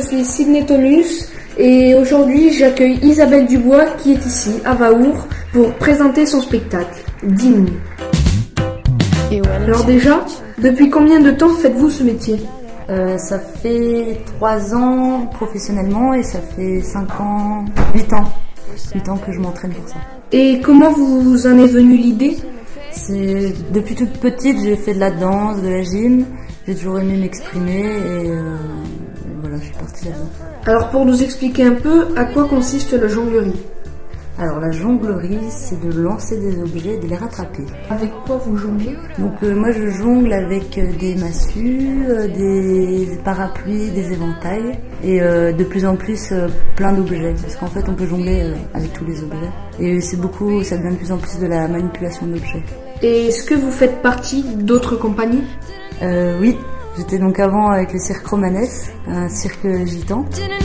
suis Sydney Tonus et aujourd'hui j'accueille Isabelle Dubois qui est ici à Vaour pour présenter son spectacle, Digne. Alors déjà, depuis combien de temps faites-vous ce métier ? Ça fait 3 ans professionnellement et ça fait 5 ans, 8 ans que je m'entraîne pour ça. Et comment vous en est venue l'idée ? Depuis toute petite, j'ai fait de la danse, de la gym, j'ai toujours aimé m'exprimer et voilà, je suis partie là-dedans. Alors pour nous expliquer un peu, à quoi consiste la jonglerie ? Alors la jonglerie, c'est de lancer des objets et de les rattraper. Avec quoi vous jonglez ? Donc moi je jongle avec des massues, des parapluies, des éventails et de plus en plus plein d'objets. Parce qu'en fait on peut jongler avec tous les objets. Et ça devient de plus en plus de la manipulation d'objets. Et est-ce que vous faites partie d'autres compagnies ? Oui, j'étais donc avant avec le cirque Romanesque, un cirque gitan.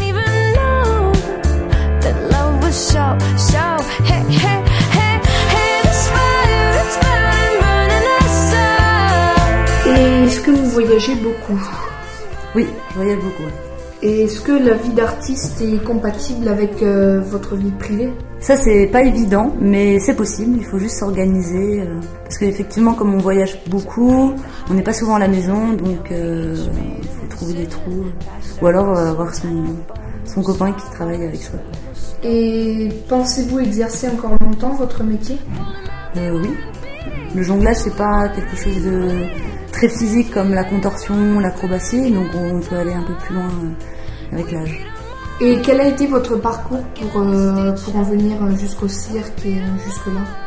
Et est-ce que vous voyagez beaucoup ? Oui, je voyage beaucoup. Et est-ce que la vie d'artiste est compatible avec votre vie privée ? Ça c'est pas évident, mais c'est possible, il faut juste s'organiser. Parce qu'effectivement, comme on voyage beaucoup, on n'est pas souvent à la maison, donc il faut trouver des trous. Ou alors avoir son copain qui travaille avec soi. Et pensez-vous exercer encore longtemps votre métier ? Oui. Le jonglage, c'est pas quelque chose de très physique comme la contorsion, l'acrobatie, donc on peut aller un peu plus loin avec l'âge. Et quel a été votre parcours pour en venir jusqu'au cirque et jusque-là ?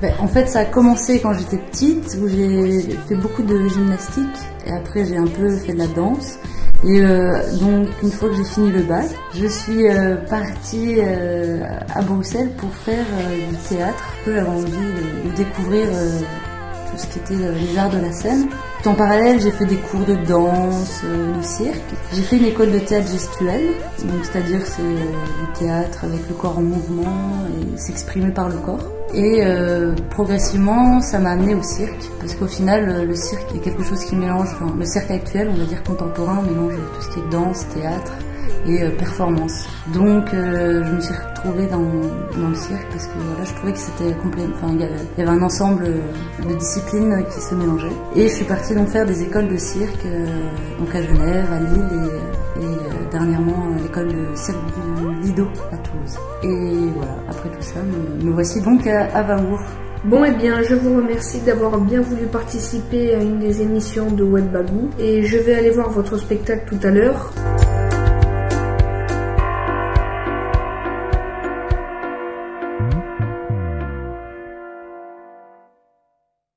En fait, ça a commencé quand j'étais petite, où j'ai fait beaucoup de gymnastique, et après j'ai un peu fait de la danse. Et donc une fois que j'ai fini le bac, je suis partie à Bruxelles pour faire du théâtre. J'avais envie de découvrir tout ce qui était les arts de la scène. En parallèle, j'ai fait des cours de danse, de cirque. J'ai fait une école de théâtre gestuel, donc c'est-à-dire c'est du théâtre avec le corps en mouvement et s'exprimer par le corps. Et progressivement, ça m'a amené au cirque, parce qu'au final, le cirque est quelque chose qui mélange, le cirque actuel, on va dire contemporain, mélange tout ce qui est danse, théâtre et performance. Donc je me suis retrouvée dans le cirque parce que voilà, je trouvais que c'était complet. Enfin, il y avait un ensemble de disciplines qui se mélangeaient. Et je suis partie donc faire des écoles de cirque donc à Genève, à Lille et dernièrement l'école de cirque du Lido à Toulouse. Et voilà, après tout ça, me voici donc à Vaour. Bon, eh bien, je vous remercie d'avoir bien voulu participer à une des émissions de Web Bagou et je vais aller voir votre spectacle tout à l'heure.